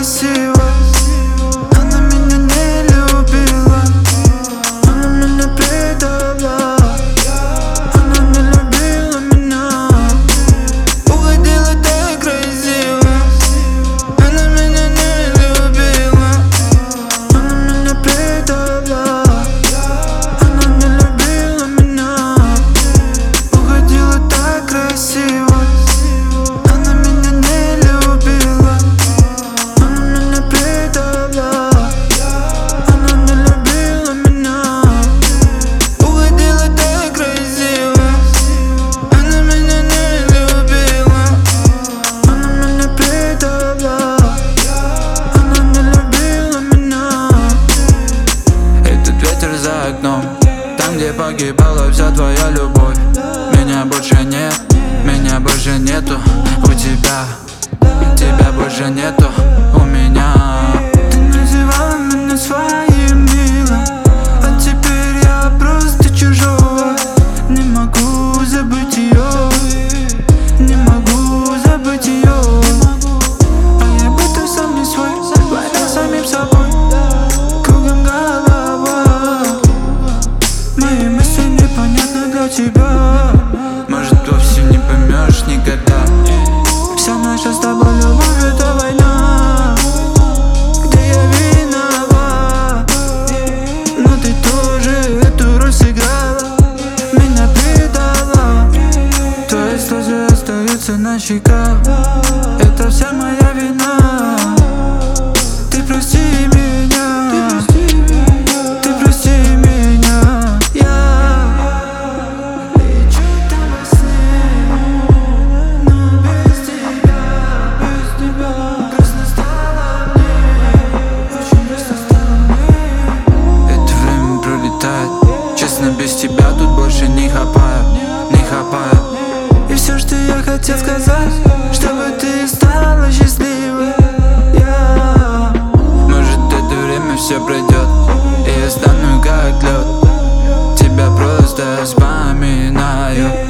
красиво. Она меня не любила, она меня предала. Она не любила меня, уходила так красиво. Она меня не любила, она меня предала. Она не любила меня, уходила так красиво. Она меня не любила, она меня предала. Она не любила меня, уходила так красиво. Она меня не любила, она меня предала. Она не любила меня. Этот ветер за окном, там, где погибала вся твоя любовь. Меня больше нет, меня больше нету у тебя. Тебя больше нету у меня. Ты называла меня своим милым, а теперь я просто чужой. Не могу забыть ее, не могу забыть ее. А я будто сам не свой, война самим собой. Кругом голова, мои мысли непонятны для тебя. Может, вовсе не поймешь никогда. Вся наша с тобой любовь — это война, где я виноват. Но ты тоже эту роль сыграла, меня предала. Твои слезы остаются на щеках, это вся моя вина. Ты прости меня, ты прости меня. Я лечу там во сне, но без тебя, грустно стало мне, очень грустно стало мне. Это время пролетает, честно, без тебя тут больше не хапаю, не хапаю. И все, что я хотел сказать, чтобы ты стала счастливой. Может, это время все пройдет, и я стану как лед. Тебя просто вспоминаю.